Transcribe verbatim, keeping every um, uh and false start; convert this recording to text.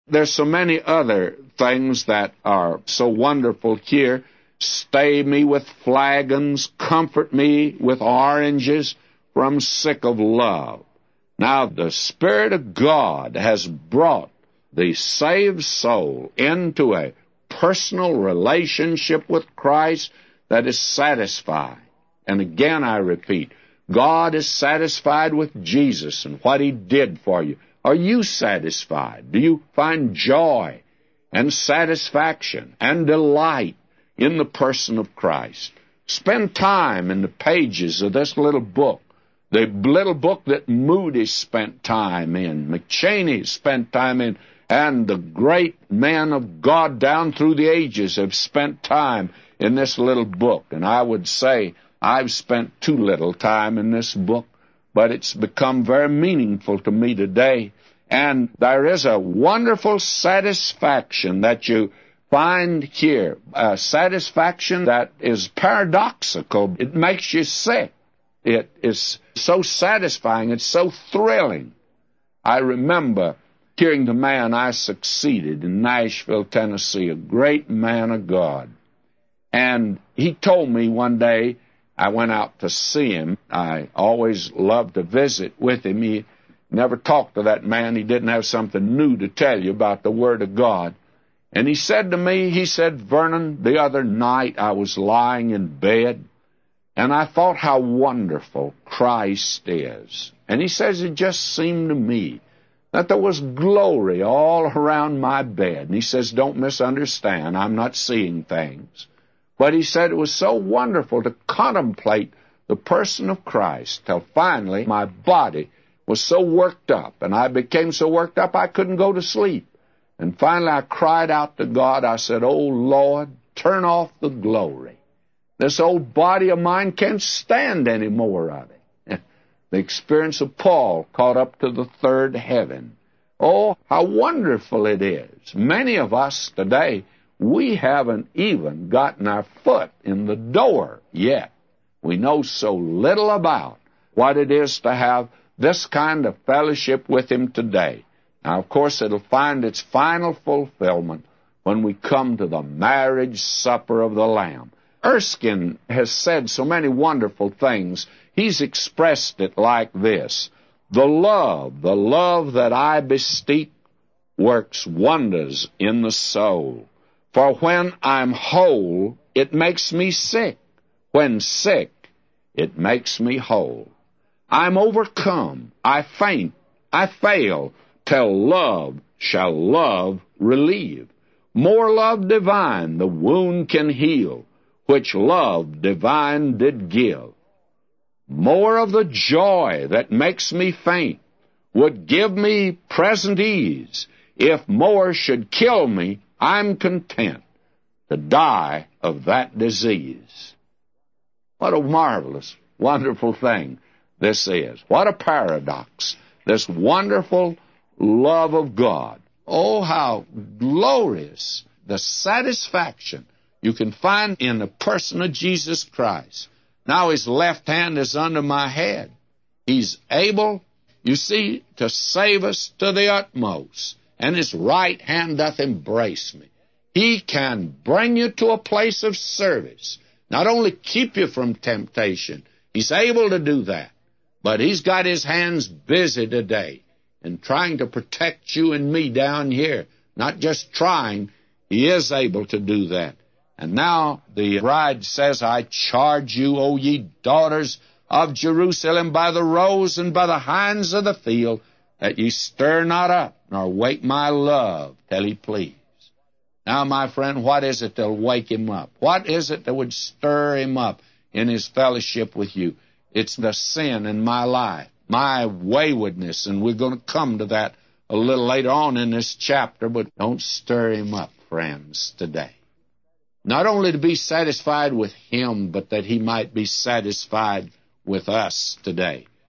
there's so many other things that are so wonderful here. Stay me with flagons, comfort me with oranges, for I'm sick of love. Now, the Spirit of God has brought the saved soul into a personal relationship with Christ that is satisfied. And again, I repeat, God is satisfied with Jesus and what He did for you. Are you satisfied? Do you find joy and satisfaction and delight in the person of Christ? Spend time in the pages of this little book, the little book that Moody spent time in, McChaney spent time in, and the great men of God down through the ages have spent time in this little book. And I would say I've spent too little time in this book, but it's become very meaningful to me today. And there is a wonderful satisfaction that you find here, a satisfaction that is paradoxical. It makes you sick. It is so satisfying. It's so thrilling. I remember hearing the man I succeeded in Nashville, Tennessee, a great man of God. And he told me one day, I went out to see him. I always loved to visit with him. He never talked to that man. He didn't have something new to tell you about the Word of God. And he said to me, he said, Vernon, the other night I was lying in bed, and I thought how wonderful Christ is. And he says, it just seemed to me that there was glory all around my bed. And he says, don't misunderstand, I'm not seeing things. But he said it was so wonderful to contemplate the person of Christ till finally my body was so worked up, and I became so worked up I couldn't go to sleep. And finally I cried out to God. I said, oh, Lord, turn off the glory. This old body of mine can't stand any more of it. The experience of Paul caught up to the third heaven. Oh, how wonderful it is. Many of us today, we haven't even gotten our foot in the door yet. We know so little about what it is to have this kind of fellowship with Him today. Now, of course, it'll find its final fulfillment when we come to the marriage supper of the Lamb. Erskine has said so many wonderful things. He's expressed it like this: the love, the love that I bespeak works wonders in the soul. For when I'm whole, it makes me sick. When sick, it makes me whole. I'm overcome, I faint, I fail, till love shall love relieve. More love divine the wound can heal, which love divine did give. More of the joy that makes me faint would give me present ease. If more should kill me, I'm content to die of that disease. What a marvelous, wonderful thing this is. What a paradox. This wonderful love of God. Oh, how glorious the satisfaction you can find in the person of Jesus Christ. Now His left hand is under my head. He's able, you see, to save us to the utmost, and His right hand doth embrace me. He can bring you to a place of service, not only keep you from temptation. He's able to do that, but He's got His hands busy today in trying to protect you and me down here. Not just trying, He is able to do that. And now the bride says, I charge you, O ye daughters of Jerusalem, by the roes and by the hinds of the field, that ye stir not up, nor wake my love till He please. Now, my friend, what is it that'll wake Him up? What is it that would stir Him up in His fellowship with you? It's the sin in my life, my waywardness, and we're going to come to that a little later on in this chapter, but don't stir Him up, friends, today. Not only to be satisfied with Him, but that He might be satisfied with us today.